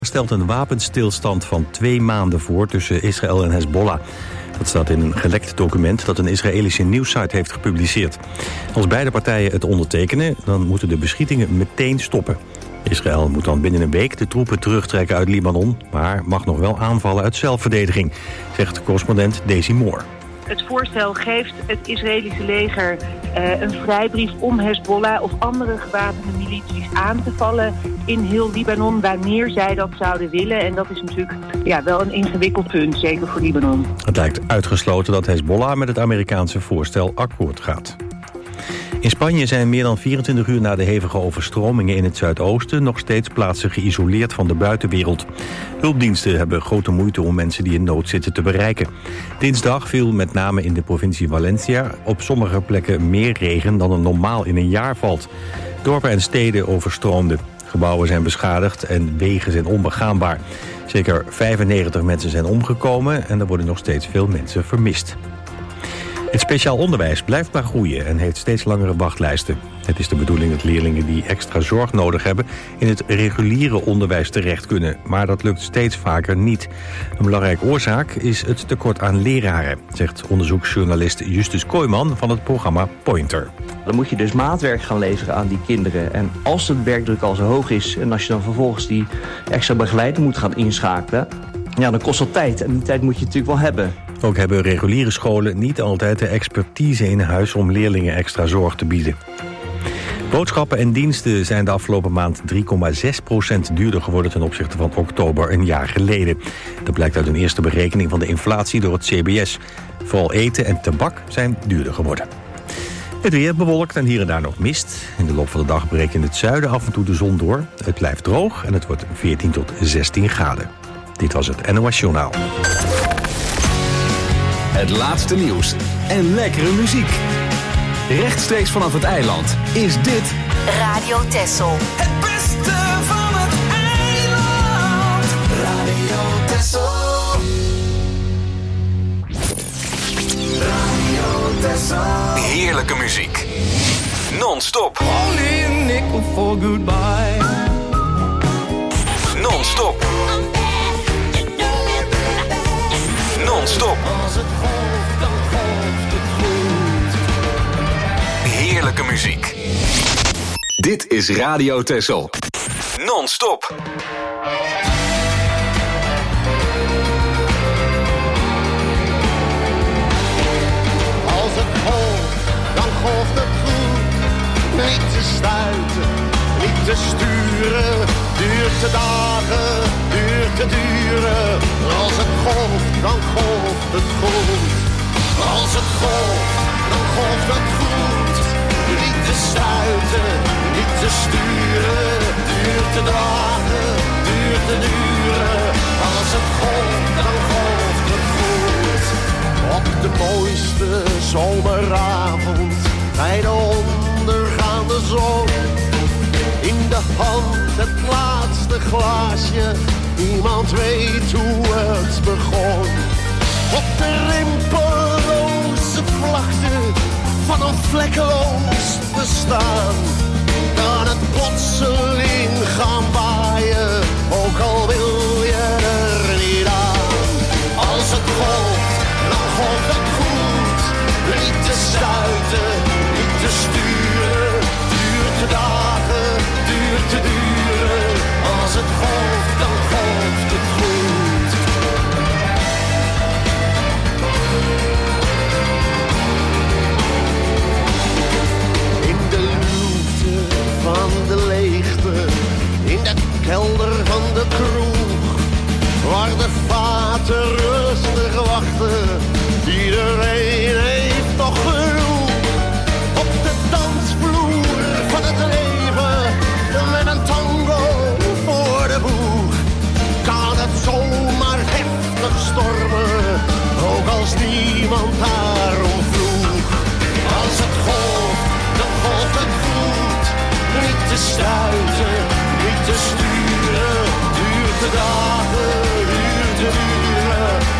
Stelt een wapenstilstand van 2 maanden voor tussen Israël en Hezbollah. Dat staat in een gelekt document dat een Israëlische nieuwssite heeft gepubliceerd. Als beide partijen het ondertekenen, dan moeten de beschietingen meteen stoppen. Israël moet dan binnen een week de troepen terugtrekken uit Libanon, maar mag nog wel aanvallen uit zelfverdediging, zegt correspondent Daisy Moore. Het voorstel geeft het Israëlische leger een vrijbrief om Hezbollah of andere gewapende milities aan te vallen in heel Libanon, wanneer zij dat zouden willen. En dat is natuurlijk wel een ingewikkeld punt, zeker voor Libanon. Het lijkt uitgesloten dat Hezbollah met het Amerikaanse voorstel akkoord gaat. In Spanje zijn meer dan 24 uur na de hevige overstromingen in het zuidoosten nog steeds plaatsen geïsoleerd van de buitenwereld. Hulpdiensten hebben grote moeite om mensen die in nood zitten te bereiken. Dinsdag viel met name in de provincie Valencia op sommige plekken meer regen dan er normaal in een jaar valt. Dorpen en steden overstroomden. Gebouwen zijn beschadigd en wegen zijn onbegaanbaar. Zeker 95 mensen zijn omgekomen en er worden nog steeds veel mensen vermist. Het speciaal onderwijs blijft maar groeien en heeft steeds langere wachtlijsten. Het is de bedoeling dat leerlingen die extra zorg nodig hebben in het reguliere onderwijs terecht kunnen. Maar dat lukt steeds vaker niet. Een belangrijke oorzaak is het tekort aan leraren, zegt onderzoeksjournalist Justus Kooijman van het programma Pointer. Dan moet je dus maatwerk gaan leveren aan die kinderen. En als de werkdruk al zo hoog is en als je dan vervolgens die extra begeleiding moet gaan inschakelen, dan kost dat tijd. En die tijd moet je natuurlijk wel hebben. Ook hebben reguliere scholen niet altijd de expertise in huis om leerlingen extra zorg te bieden. Boodschappen en diensten zijn de afgelopen maand 3,6% duurder geworden ten opzichte van oktober een jaar geleden. Dat blijkt uit een eerste berekening van de inflatie door het CBS. Vooral eten en tabak zijn duurder geworden. Het weer bewolkt en hier en daar nog mist. In de loop van de dag breekt in het zuiden af en toe de zon door. Het blijft droog en het wordt 14 tot 16 graden. Dit was het NOS Journaal. Het laatste nieuws en lekkere muziek. Rechtstreeks vanaf het eiland is dit Radio Texel. Het beste van het eiland. Radio Texel. Radio Texel. heerlijke muziek. Non-stop. Only a nickel for goodbye. Non-stop. Non-stop. Als het golft, dan golft het goed. Heerlijke muziek. Dit is Radio Texel. Non-stop. Als het golft, dan golft het goed. Niet te stuiten, niet te sturen. Duurt te dagen, duurt te duren. Als het golft, dan golft het goed. Als het golft, dan golft het goed. Niet te stuiten, niet te sturen. Duurt te dagen, duurt te duren. Als het golft, dan golft het goed. Op de mooiste zomeravond, bij de ondergaande zon. In de hand het laatste glaasje, niemand weet hoe het begon. Op de rimpelloze vlakte van een vlekkeloos bestaan, kan het plotseling gaan waaien, ook al wil je er niet aan. Als het golft, dan golft het goed. Niet te stuiten, niet te sturen. Duurt te dagen, duurt te duren. Als het golft, dan golft het goed. In de luwte van de leegte, in de kelder van de kroeg, waar de vaten rustig wachten, iedereen heeft nog genoeg. Op de dansvloer van het leven, met een tango voor de boeg, kan het zomaar heftig stormen, ook als niemand daarom vroeg. Als het golft, dan golft het goed. Niet te stuiten, niet te sturen, duurt de dagen, duurt te duren.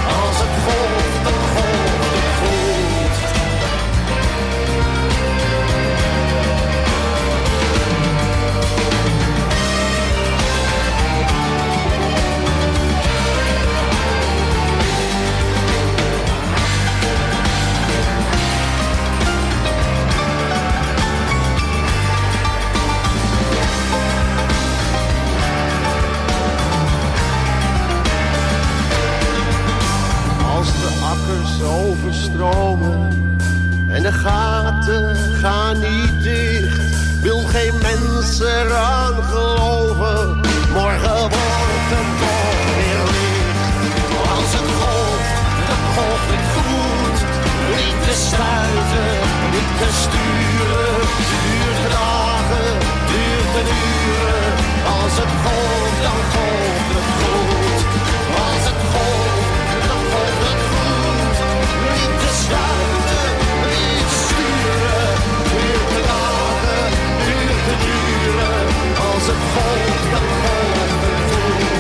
stromen en de gaten gaan niet dicht. Wil geen mens eraan geloven, morgen wordt het toch weer licht. Als het golft, dan golft het goed. Niet te stuiten, niet te sturen. Duurt de dagen, duurt de uren. Als het golft, dan golft het goed. Als het golft, dan golft het goed. Niet te stuiten, niet te sturen. Duurt de dagen, duurt de uren. Als het golft, dan golft het goed.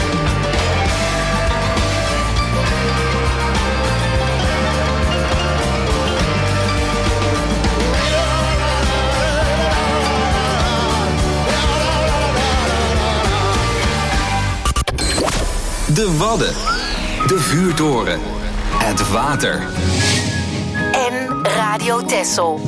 De Wadden, de vuurtoren, het water. En Radio Texel.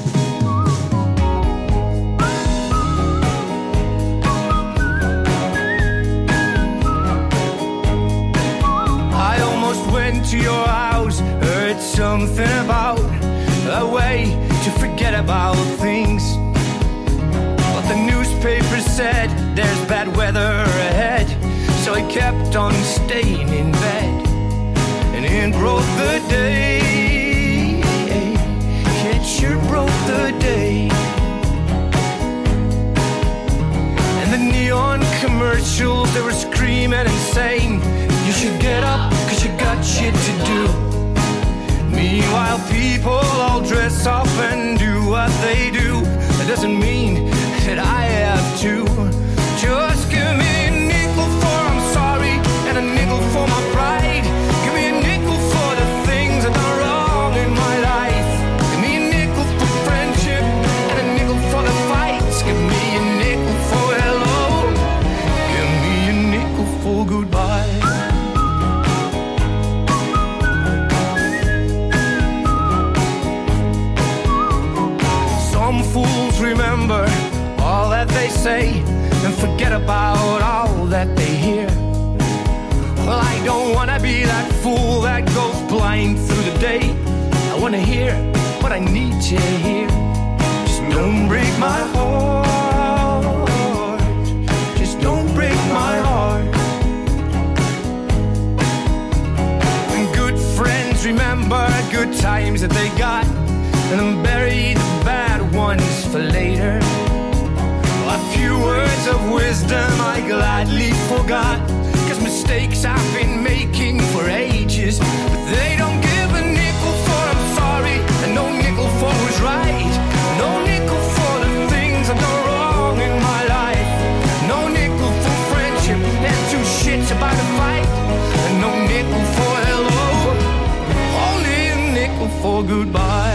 I almost went to your house, heard something about a way to forget about things. But the newspaper said there's bad weather ahead. So I kept on staying in bed, and it broke the day. It sure broke the day. And the neon commercials, they were screaming and saying, you should get up, cause you got shit to do. Meanwhile, people all dress up and do what they do. That doesn't mean that I have to. Just give me a nickel for I'm sorry, and a nickel for my pride. Give me a nickel for the things I've done wrong in my life. Give me a nickel for friendship, and a nickel for the fights. Give me a nickel for hello. Give me a nickel for goodbye. Some fools remember all that they say and forget about all that they hear. Well, I don't wanna be that fool that goes blind through the day. I wanna hear what I need to hear. Just don't break my heart. Just don't break my heart. And good friends remember good times that they got, and then bury the bad ones for later. A few words of wisdom I gladly forgot, cause mistakes I've been making for ages. But they don't give a nickel for I'm sorry, and no nickel for who's right. No nickel for the things I've done wrong in my life. No nickel for friendship, and two shits about a fight. And no nickel for hello, only a nickel for goodbye.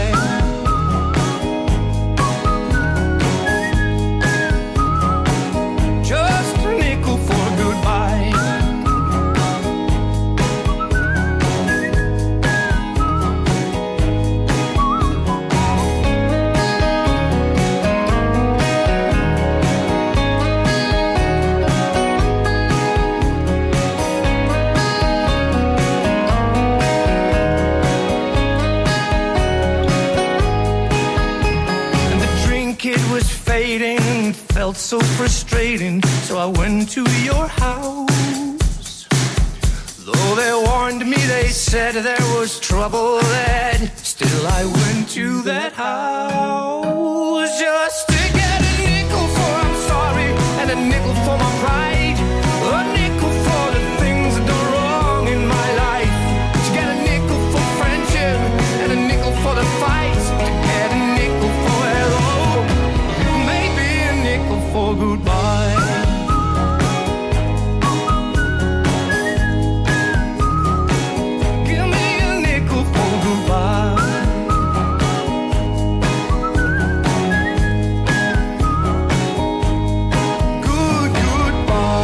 Felt so frustrating, so I went to your house. Though they warned me, they said there was trouble ahead, still I went to that house just to get a nickel for I'm sorry, and a nickel for my pride. A nickel for the things I've done wrong in my life. To get a nickel for friendship, and a nickel for the fights. To get a nickel for hello, for goodbye. Give me a nickel for goodbye. Good goodbye.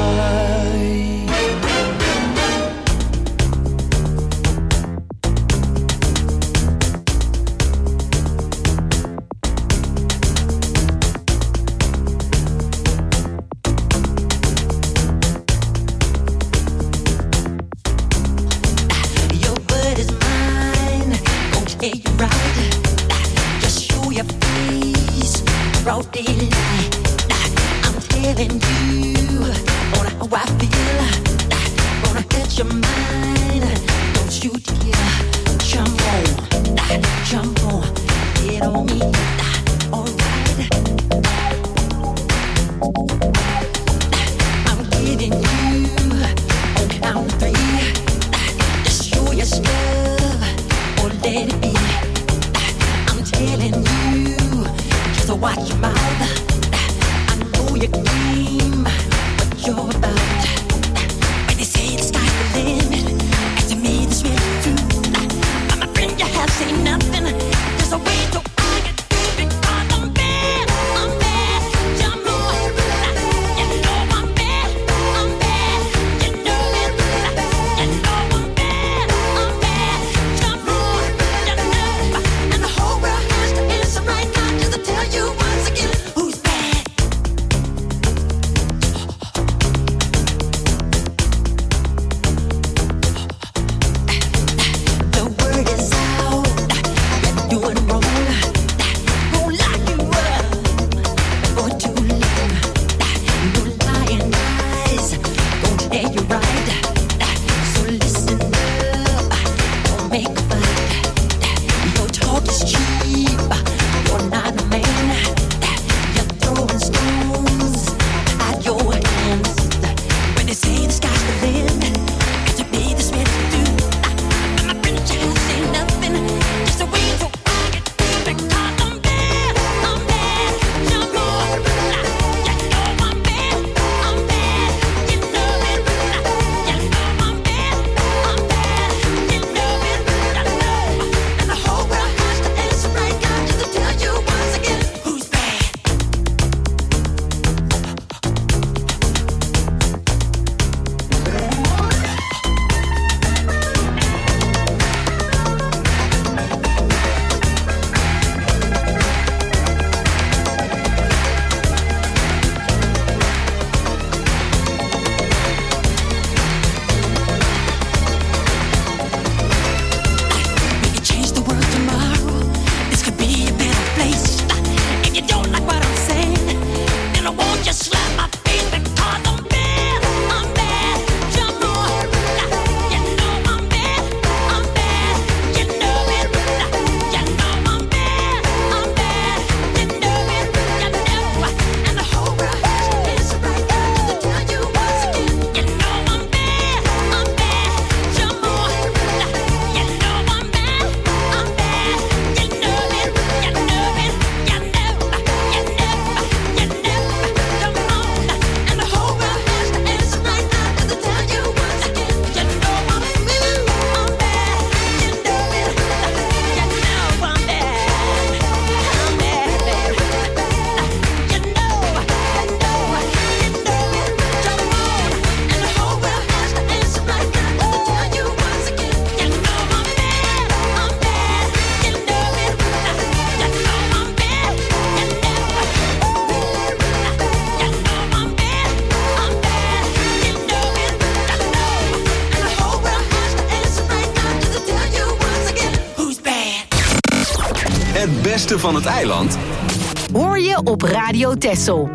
Het beste van het eiland hoor je op Radio Texel.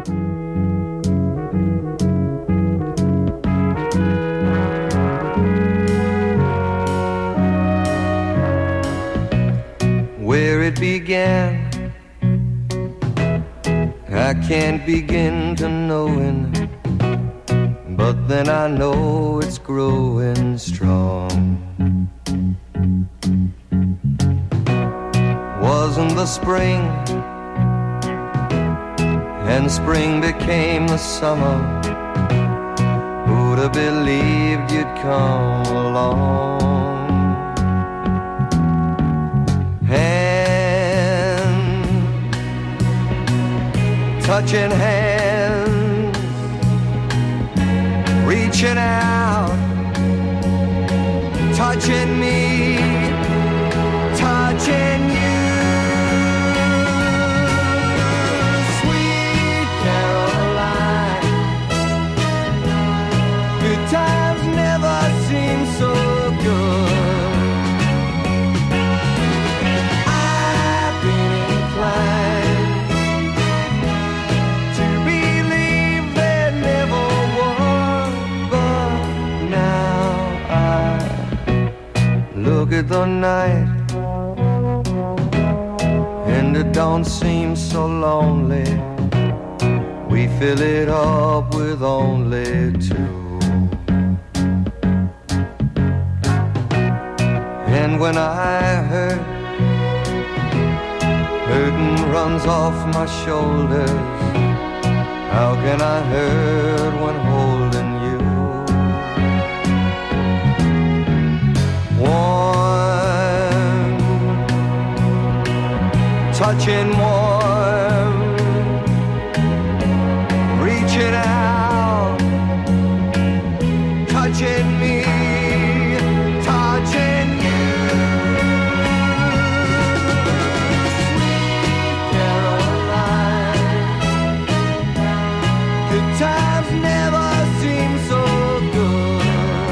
Where it began, I can't begin to knowing, but then I know it's growing strong. Wasn't the spring, and spring became the summer. Who'd have believed you'd come along? Hand, touching hands, reaching out, touching me, touching you. Times never seem so good. with the night, and it don't seem so lonely. We fill it up with only two. And when I hurt, hurting runs off my shoulders. How can I hurt when holding you? Warm, touching warm, reaching out, touching me, touching you. Times never seem so good.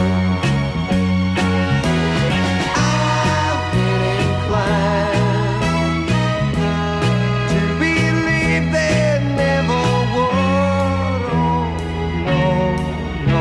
I've been inclined to believe they never would. Oh, no,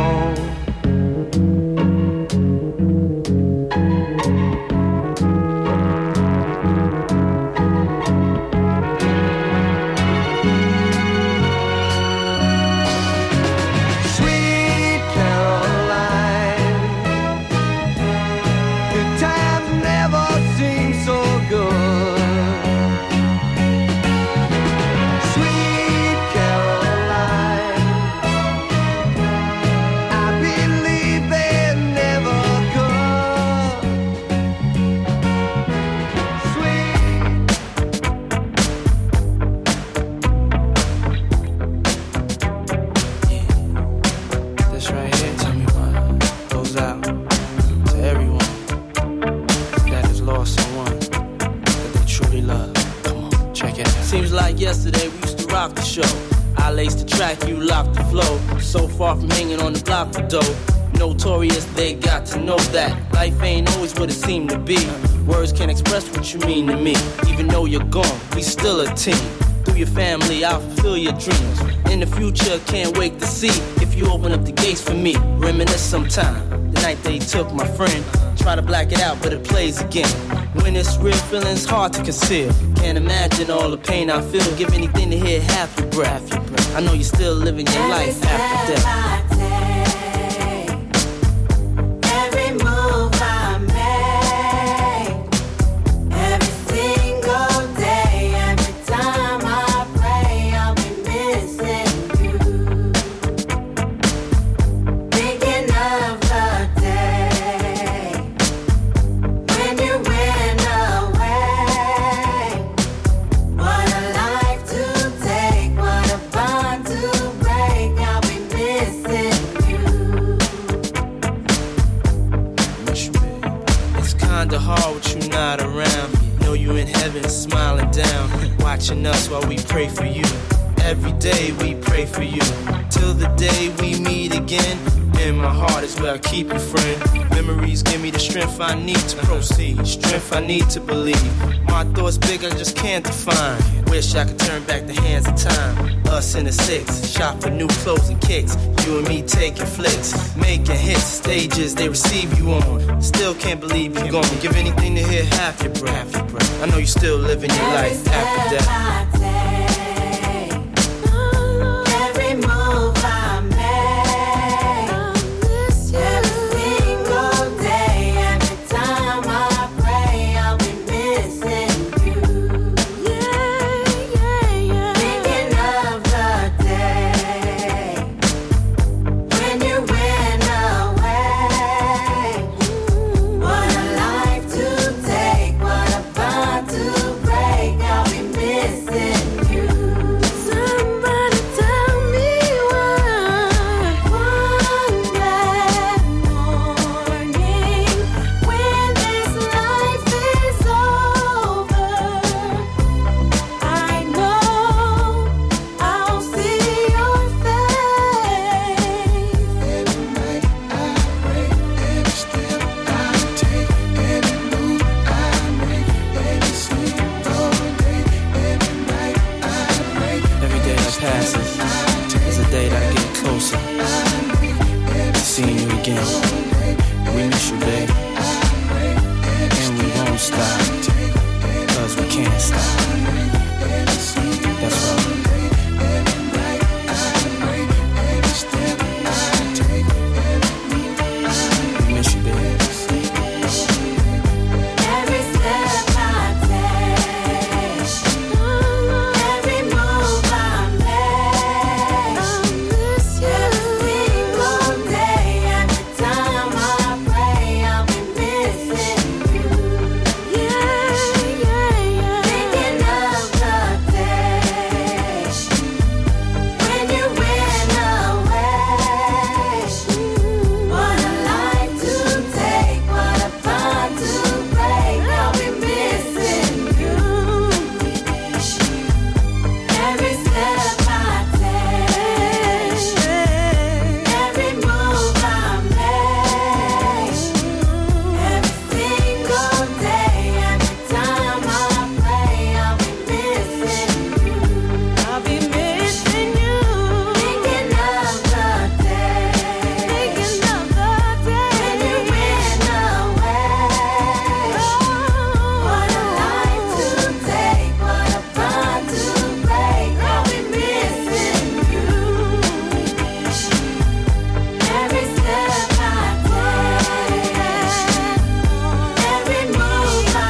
yesterday we used to rock the show. I laced the track, you locked the flow. So far from hanging on the block for dough. Notorious, they got to know that life ain't always what it seemed to be. Words can't express what you mean to me. Even though you're gone, we still a team. Through your family, I'll fulfill your dreams. In the future, can't wait to see if you open up the gates for me. Reminisce sometime, the night they took my friend. Try to black it out, but it plays again. When it's real, feeling's hard to conceal. Can't imagine all the pain I feel. Give anything to hear half your breath. I know you're still living your life after death. Every move I make, every single day, every time I pray, I'll be missing you. Thinking of the day when you went away. What a life to take, what a bond to break. I'll be missing you. It's kinda hard with you not around. Know you in heaven smiling down, watching us while we pray for you. Every day we pray for you, till the day we meet again. In my heart is where I keep you, friend. Memories give me the strength I need to proceed, strength I need to believe. My thoughts big, I just can't define. Wish I could turn back the hands of time. Us in the six, shop for new clothes and kicks. You and me taking flicks, making hits, stages they receive you on. Still can't believe you're gone. Give anything to hear half your breath. I know you're still living your life after death. Every move I make, every single day, every time I pray, I'll be missing you. Thinking of the day when you went away. What a life to take, what a bond to break. I'll be missing you. Somebody tell me why. One bad morning when this life is over, I know I'll see your face. Every night I pray, every step I take, every move I make, every single day, every night I pray. Every day that passes is a day that I get closer to seeing you again. We miss you, babe. can't stop. That's right. We miss you, baby. Every step I take, every move I make, every single day, every time I pray, I'll be missing you. Yeah, yeah, yeah. Thinking of the day when you went away. What a life to take, what a bond to break. I'll be missing you. Every step I take, every move I make, every single day, every time I pray, I'll be missing you. I'll be missing you. Thinking of the day, thinking of the day when you went away. What a life to take, what a bond to break. I'll be missing you. Every step I take, every move I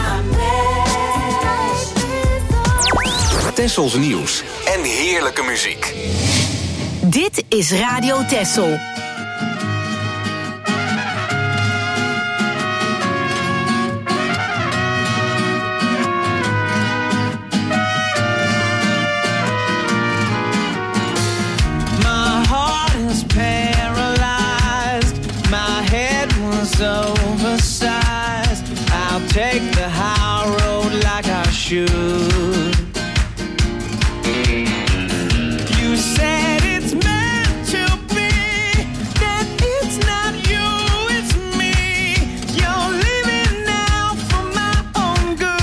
make. Tessels nieuws en heerlijke muziek. Dit is Radio Tessel. My heart is paralyzed. My head was oversized. I'll take the high road like I should. You said it's meant to be, that it's not you, it's me. You're living now for my own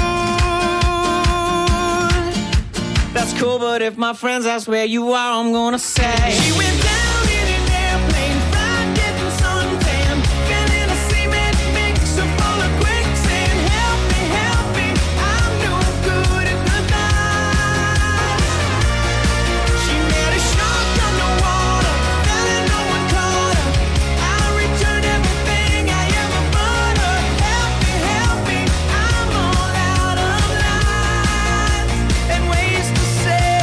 good. That's cool, but if my friends ask where you are, I'm gonna say she went down in an airplane, fried, getting suntan, feeling a cement mixer full of quicksand. Help me, I'm no good at the night. She met a shark underwater, fell and no one caught her. I returned everything I ever bought her. Help me, I'm all out of lines and ways to say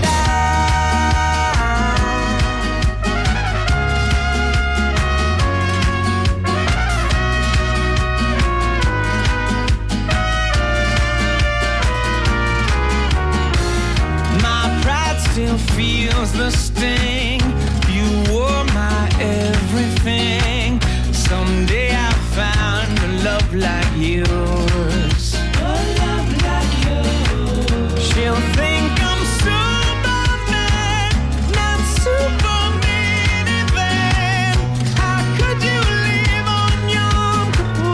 my pride still feels the sting. You were my everything. Someday I'll find a love like yours. A love like yours. She'll think I'm Superman, not Superman even. How could you live on Yom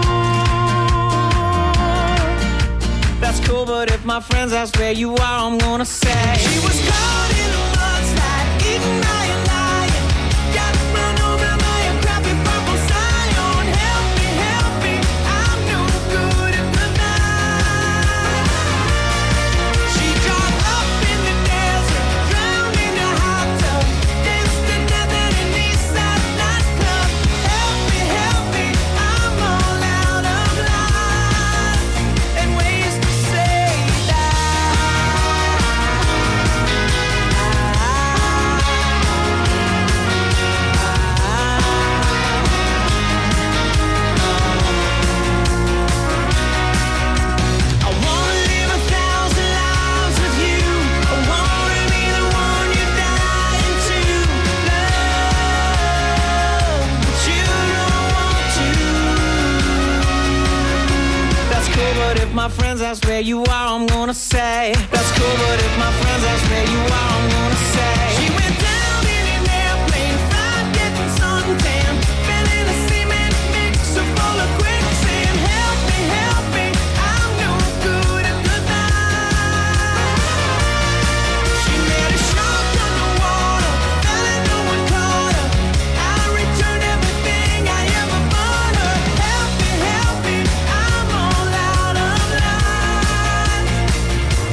Kippur? That's cool, but if my friends ask where you are, I'm gonna say she was caught in a mudslide, eaten by a lion, got run over by a crappy purple Scion. Help me, I'm no good at the night. She dropped up in the desert, drowned in a hot tub, danced to death at an Eastside nightclub. Help me, I'm all out of lines and ways to say that. I wanna live 1,000 lives with you. I wanna be the one you're dying to love, but you don't want to. That's cool, but if my friends ask where you are, I'm gonna say. That's cool, but if my friends ask where you are, I'm gonna say she went down in an airplane, fried, getting suntan, feeling a cement mixer full of quicksand. Help me, I'm no good at the night. She met a shark underwater, fell and no one caught her. I returned everything I ever bought her. Help me, I'm all out of lines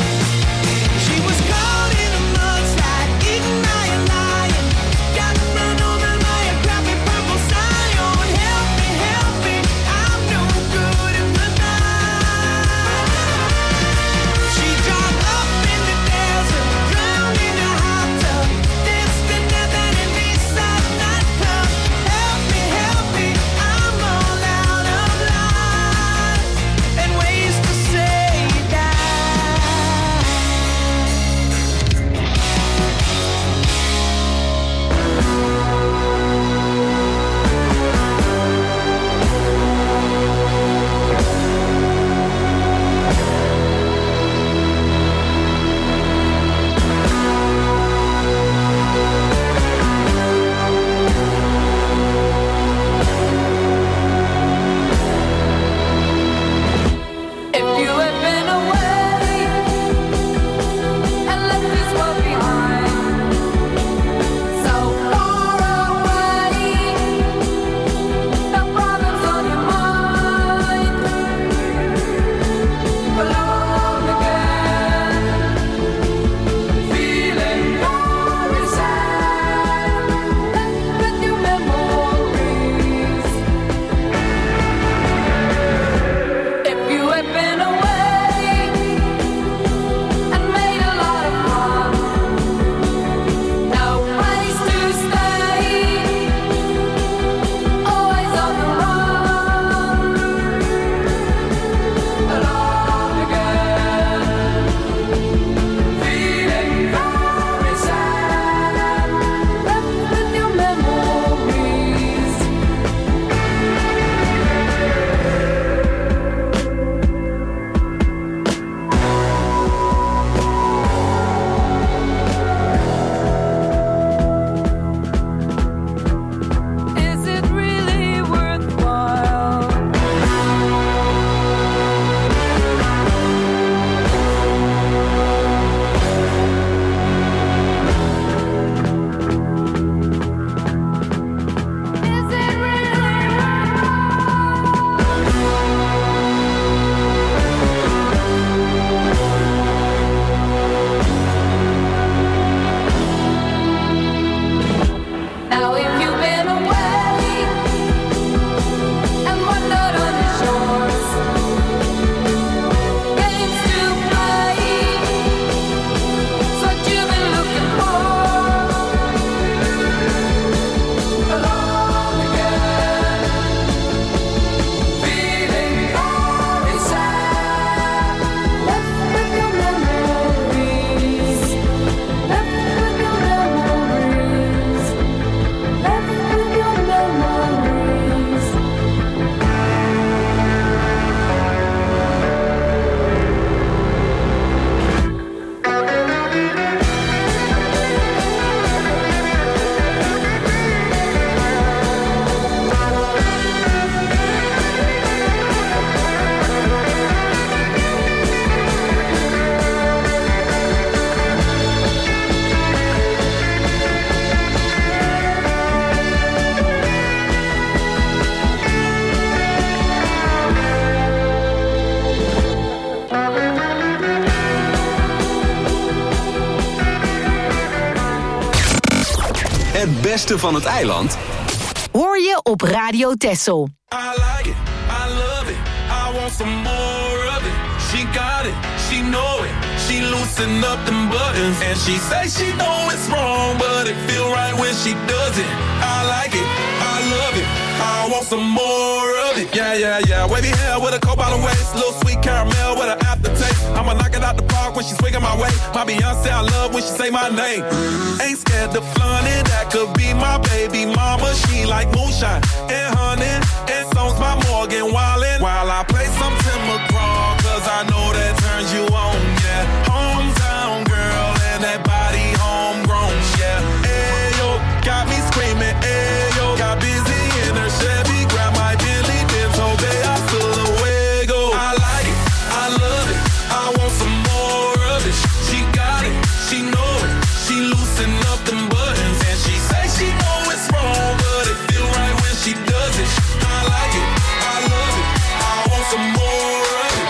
beste van het eiland? Hoor je op Radio Texel. I like it, I love it, I want some more of it. She got it, she know it, she loosen up them buttons. And she say she know it's wrong, but it feel right when she does it. I like it, I love it, I want some more of it. Yeah, yeah, yeah, wavy hair with a cobalt waist, little sweet caramel with an aftertaste. I'ma knock it out the park when she's swinging my way. My Beyonce, I love when she say my name. Ain't scared to flaunt it, that could be my baby mama. She like moonshine and honey, and songs by Morgan Wallen. While I play some Tim McGraw, cause I know that turns you on, yeah. Hometown girl and that body homegrown, yeah. Ayo, got me screaming, ayo. Got busy in her Chevy, grab my Billy Benz, oh babe, I feel the way go. I like it, I love it, I want some more of it. She got it, she know it, she loosen up them buttons. And she say she know it's wrong, but it feel right when she does it. I like it, I love it, I want some more of it.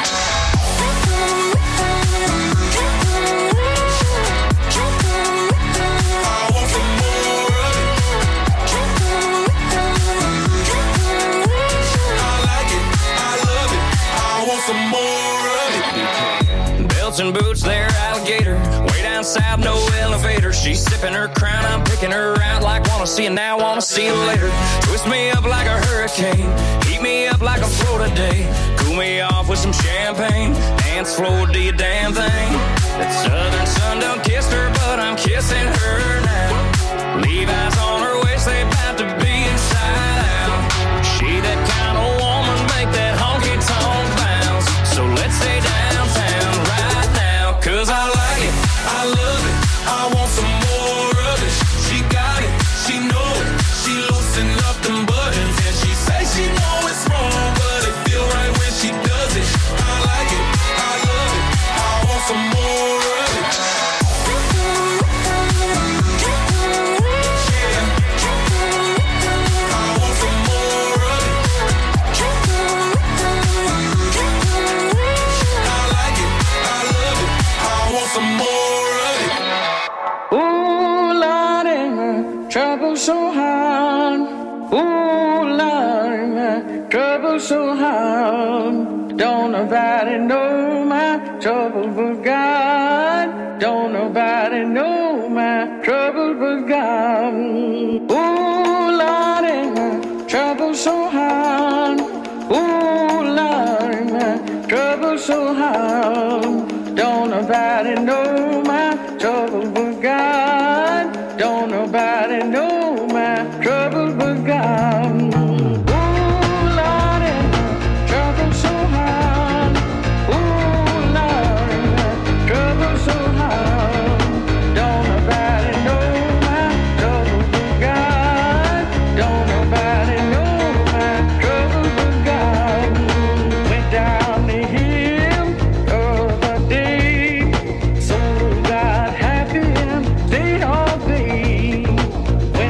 I want some more of it. I like it, I love it, I want some more of it. Belts and boots, they're alligator. Way down south, no elevator. She's sipping her crown, I'm picking her out like wanna see you now, wanna see you later. Twist me up like a hurricane, heat me up like a Florida day. Cool me off with some champagne, dance floor, do your damn thing. That southern sun done kissed her, but I'm kissing her now. Levi's on her waist, they about to be inside out. She that kind of woman, make that honky tonk bounce. So let's stay downtown right now, cause I like it, I love it, I want some more of it. She got it, she know it, she loosen up them buttons. And she say she know it's wrong, but it feel right when she does it. I like it, I love it, I want some more of it. Yeah, I want some more of it. I like it, I love it, I want some more of it. Ooh, Lordy, my trouble so hard. Ooh, Lordy, my trouble so hard. Don't nobody know my trouble but God. Don't nobody know my trouble but God. Ooh, Lordy, my trouble so hard. Ooh, Lordy, my trouble so hard. Don't nobody know my trouble but God. Don't nobody know my trouble but God. Ooh, Lordy, my trouble so hard. Ooh, Lordy, my trouble so hard. Don't nobody know my trouble but God. Don't nobody know my trouble but God. Went down the hill the other day, so got happy and stayed all day.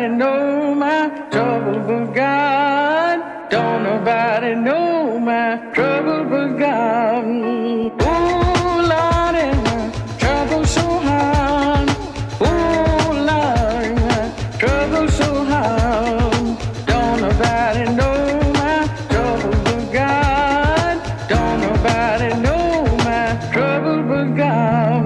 nobody know my trouble but God. Don't nobody know my trouble but God. Oh, Lord, my trouble so hard. Oh, Lord, my trouble so hard. Don't nobody know my trouble but God. Don't nobody know my trouble but God.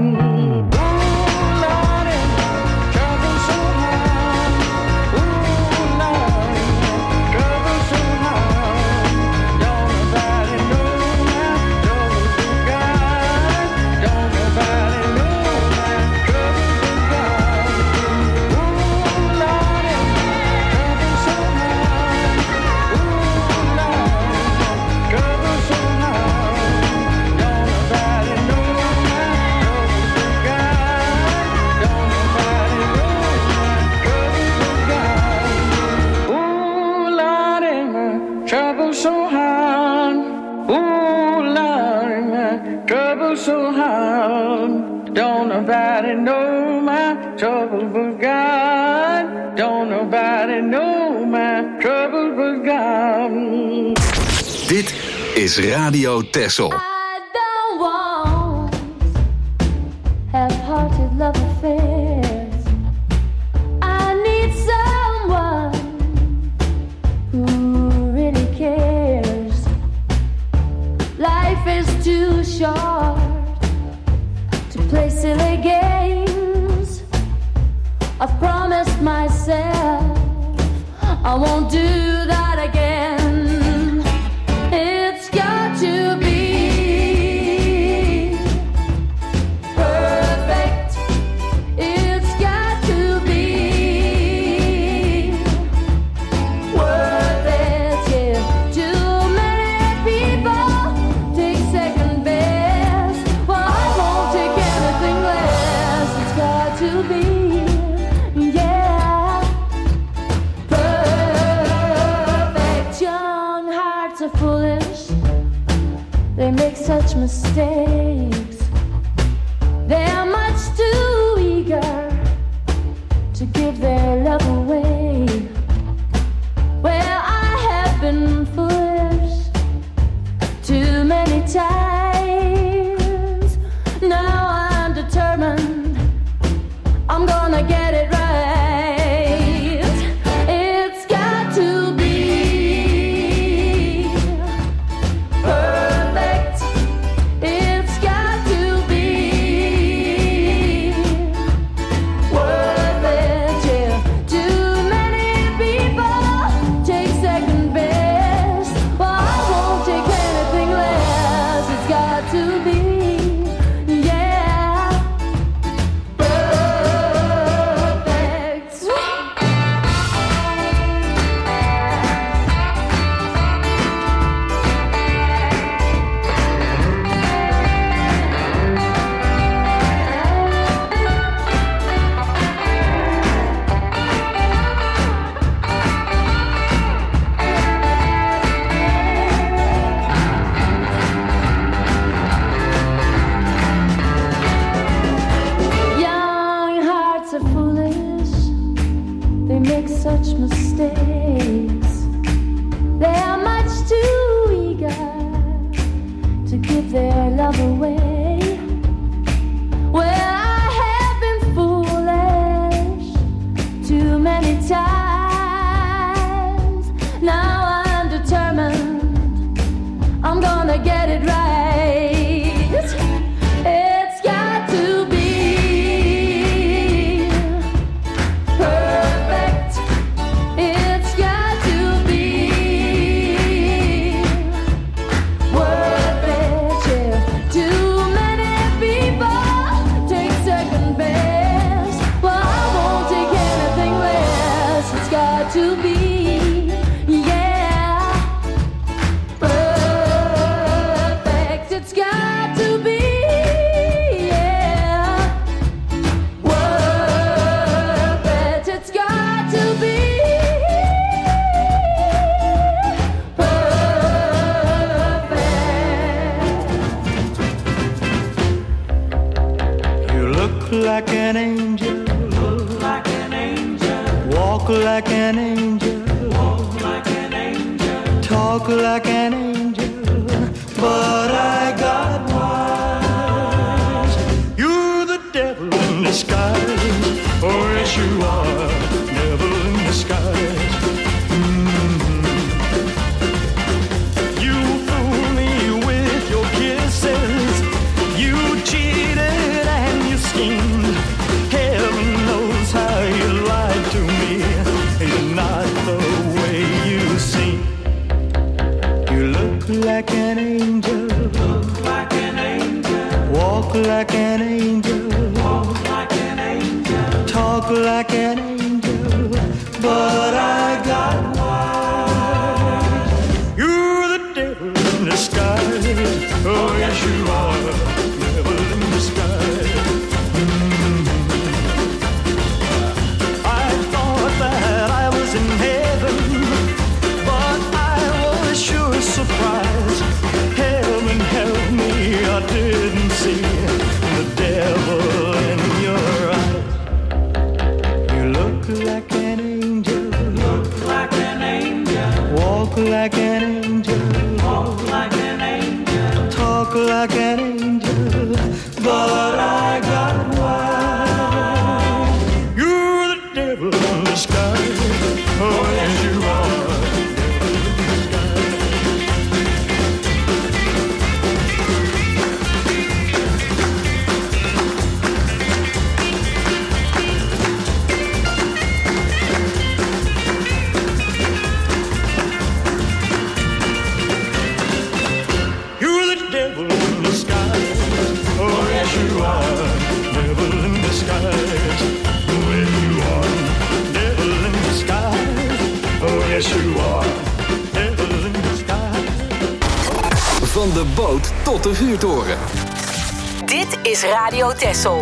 So hard, don't nobody know my trouble but God. Don't nobody know my trouble but God. Dit is Radio Texel. I don't want half-hearted love affairs. I need someone who really cares. Life is too short to play silly games. I've promised myself I won't do that again. It's got to be perfect. It's got to be worth it. Yeah, too many people take second best. Well, I won't take anything less. It's got to be, yeah, perfect. Young hearts are foolish. They make such mistakes. They are much too eager to give their love away. Well, I have been foolish too many times. Now I'm determined I'm gonna get it right. It's got to be perfect. It's got walk like an angel, but I got wise. You're the devil in disguise, oh yes you are, devil in disguise. You fool me with your kisses, you cheated and you schemed. Heaven knows how you lied to me. It's not the way you seem. You look like an angel, look like an angel. Walk like an angel, walk like an angel. Talk like an angel, but I got wise. You're the devil in disguise, oh yes you are, devil in disguise. I thought that I was in heaven, but I was sure surprised. Heaven help me, I didn't see the devil in your eyes. You look like an angel, look like an angel. Walk like an angel, walk like an angel. Talk like an angel, but I got wise. You're the devil in disguise, oh yes you are. Van de boot tot de vuurtoren. Dit is Radio Texel.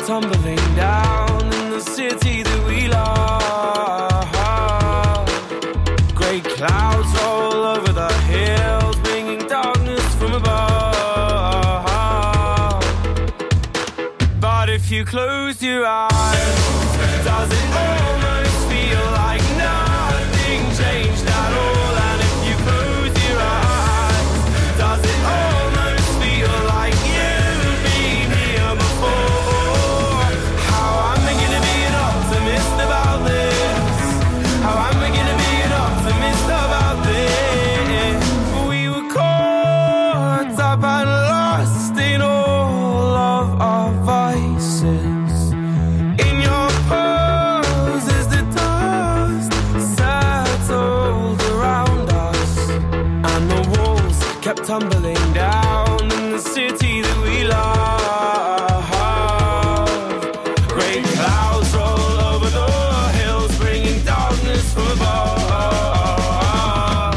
tumbling down in the city that we love. Great clouds roll over the hills, bringing darkness from above. But if you close your eyes, does it almost feel like nothing changed at all? And if you close your eyes, does it almost feel like you've been here before? How am I gonna be an optimist about this? How am I gonna be an optimist about this? We were caught up and lost in all of our vices. In your pose as the dust settled around us, and the walls kept tumbling down in the city that we love. Great clouds roll over the hills, bringing darkness from above.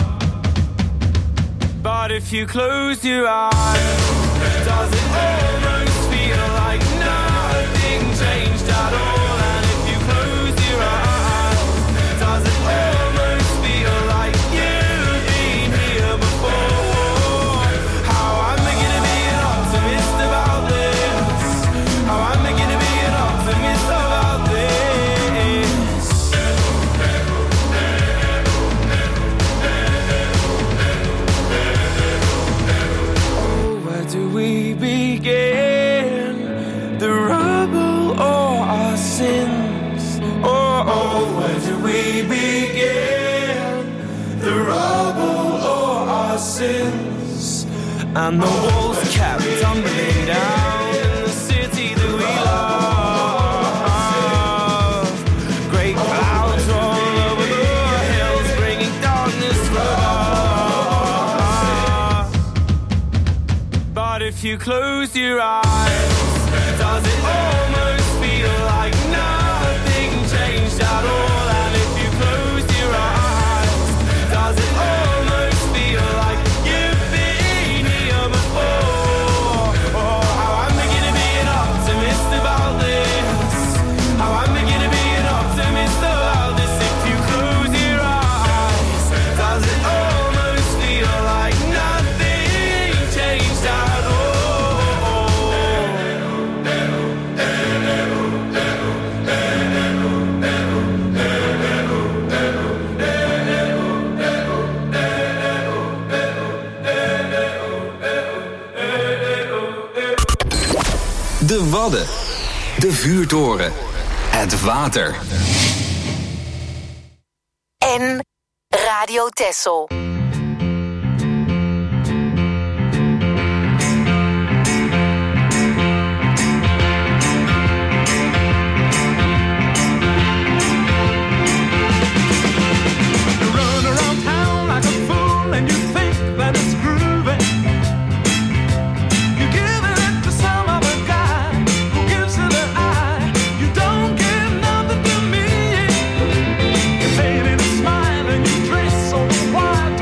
But if you close your eyes, does it almost feel like nothing changed at all? And if you close your eyes, does it almost feel like you've been here before? How am I gonna be an optimist about this? How am I gonna be an optimist about this? Oh, where do we begin? The rubble or our sins? Oh, where do we begin? The rubble or our sins? And the walls kept tumbling down in the city that we love. Great clouds roll over the hills, bringing darkness from above. But if you close your eyes, does it almost feel like nothing changed at all? And if you close your eyes, does it almost feel like you've been here before? Oh, how am I gonna be an optimist about this? How am I gonna be an optimist about this? If you close your eyes, does it almost feel like nothing changed at all? De Wadden. De vuurtoren. Het water. En Radio Texel. Run around town like a fool and you think that it's groovy. You give it to some other guy who gives it an eye. You don't give nothing to me. You fade in a smile and you dress so wild.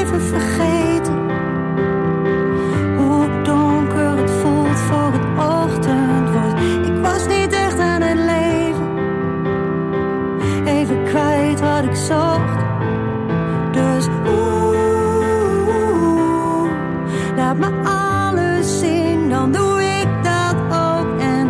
even vergeten hoe donker het voelt voor het ochtend wordt. Ik was niet echt aan het leven, even kwijt wat ik zocht. Dus laat me alles zien, dan doe ik dat ook. En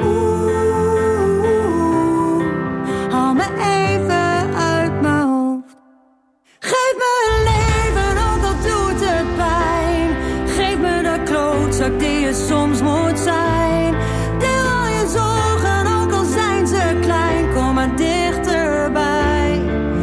haal me even uit mijn hoofd. Geef me een leven, ook al doet het pijn. Geef me de klootzak die je soms moet zijn. Deel al je zorgen, ook al zijn ze klein. Kom maar dichterbij.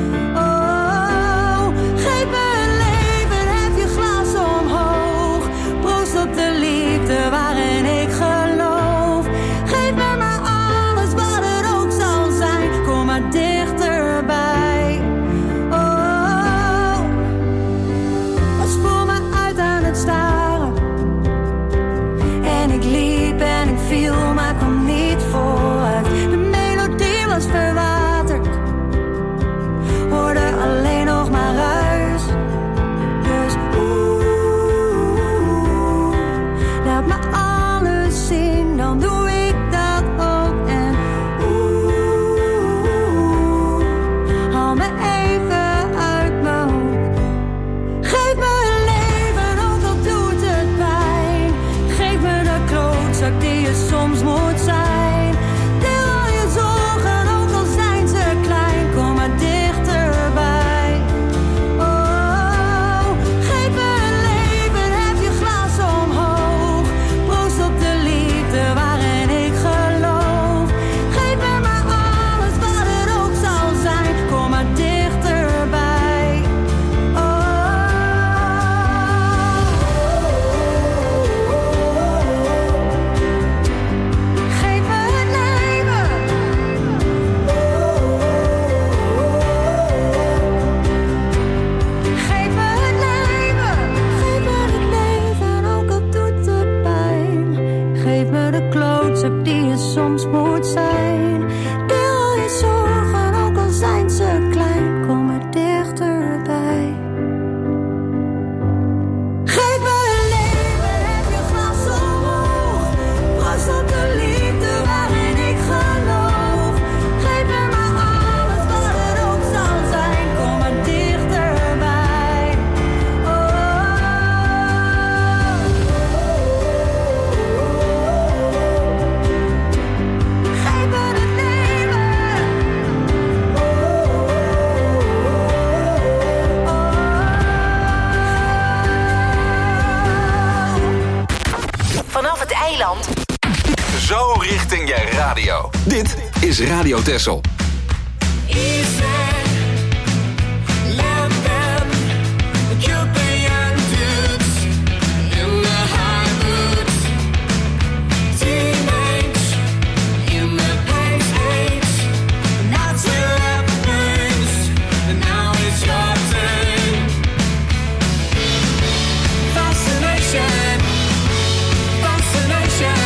Oh, geef me een leven, hef je glas omhoog. Proost op de liefde waarin ik geloof. Geef me maar alles wat het ook zal zijn. Kom maar dichterbij. Oh, was voor me uit aan het staren. En ik liep en ik viel, maar kwam niet vooruit. De melodie was verwaterd, hoorde alleen nog maar ruis. Dus laat me alles zien, dan doe ik dat ook. En haal me even uit mijn hoofd. Geef me een leven, ook al doet het pijn. Geef me de klootzak die je soms moet zijn. Deel al je zorgen, ook al zijn ze klein. Kom maar dichterbij. Oh, geef me een leven, hef je glas omhoog. Proost op de liefde waarin ik geloof. Geef me maar alles wat het ook zal zijn. Kom maar dichterbij. Geef me een leven. Geef me het leven. Geef me het leven, ook al doet het pijn. Geef me de klootzak die je soms moet zijn. Deel al je zorgen, ook al zijn ze klein. Kom maar dichterbij. Geef me een leven, hef je glas omhoog. Proost op de liefde waarin ik geloof. Geef me maar alles wat het ook zal zijn. Kom maar dichterbij. Geef me het leven. Vanaf het eiland. Zo richting je radio. Dit is Radio Texel.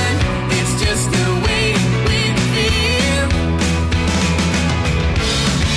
It's just the way we feel.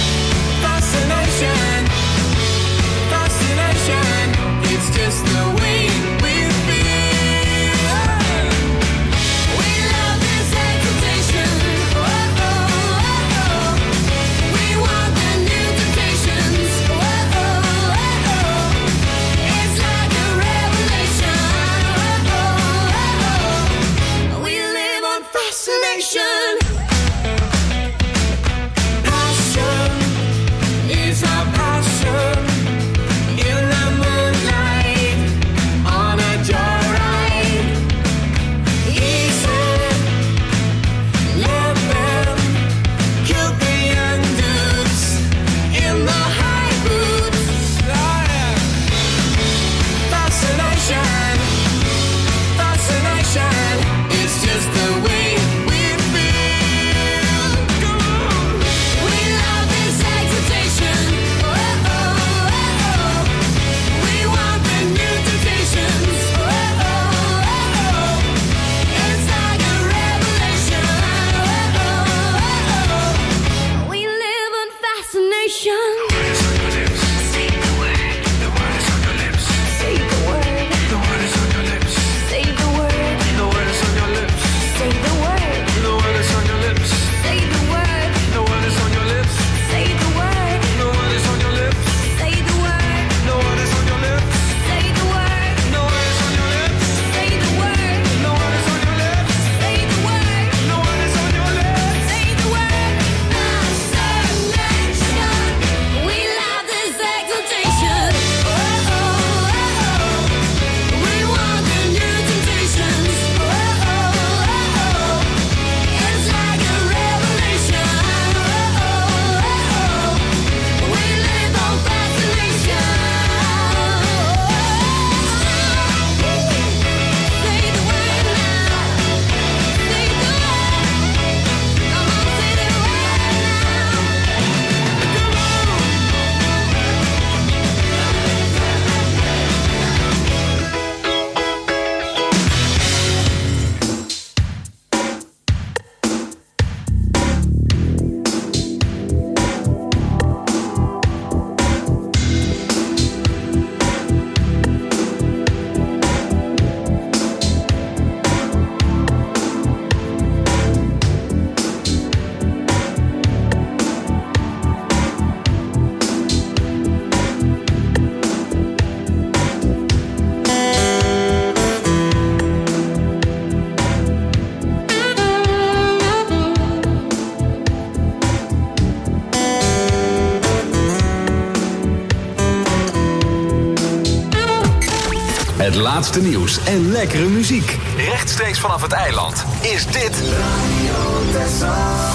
laatste nieuws en lekkere muziek. Rechtstreeks vanaf het eiland is dit Radio Texel.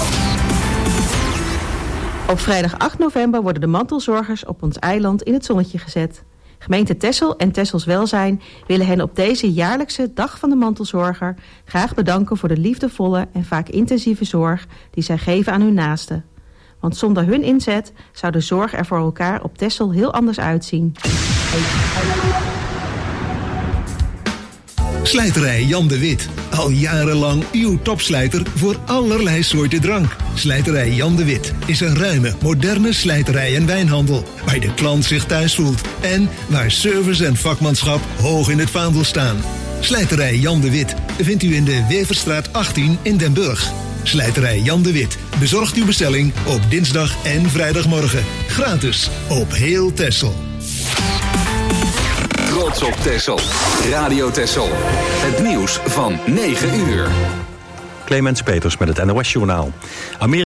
Op vrijdag 8 november worden de mantelzorgers op ons eiland in het zonnetje gezet. Gemeente Texel en Texels Welzijn willen hen op deze jaarlijkse Dag van de Mantelzorger graag bedanken voor de liefdevolle en vaak intensieve zorg die zij geven aan hun naasten. Want zonder hun inzet zou de zorg er voor elkaar op Texel heel anders uitzien. Slijterij Jan de Wit. Al jarenlang uw topslijter voor allerlei soorten drank. Slijterij Jan de Wit is een ruime, moderne slijterij en wijnhandel. Waar de klant zich thuis voelt. En waar service en vakmanschap hoog in het vaandel staan. Slijterij Jan de Wit vindt u in de Weverstraat 18 in Den Burg. Slijterij Jan de Wit bezorgt uw bestelling op dinsdag en vrijdagmorgen. Gratis op heel Texel. Trots op Texel. Radio Texel. Het nieuws van 9 uur. Clemens Peters met het NOS-journaal.